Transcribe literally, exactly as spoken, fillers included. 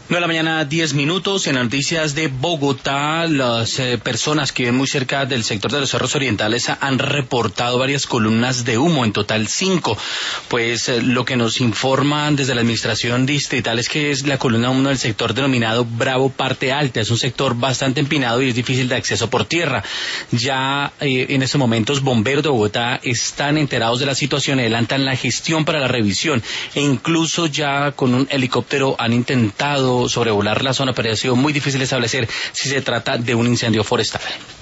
nueve de la mañana, diez minutos. En las noticias de Bogotá, las eh, personas que viven muy cerca del sector de los cerros orientales han reportado varias columnas de humo, en total cinco. Pues eh, lo que nos informan desde la administración distrital es que es la columna uno del sector denominado Bravo Parte Alta. Es un sector bastante empinado y es difícil de acceso por tierra. Ya eh, en estos momentos bomberos de Bogotá están enterados de la situación y adelantan la gestión para la revisión, e incluso ya con un helicóptero han intentado sobrevolar la zona, pero ha sido muy difícil establecer si se trata de un incendio forestal.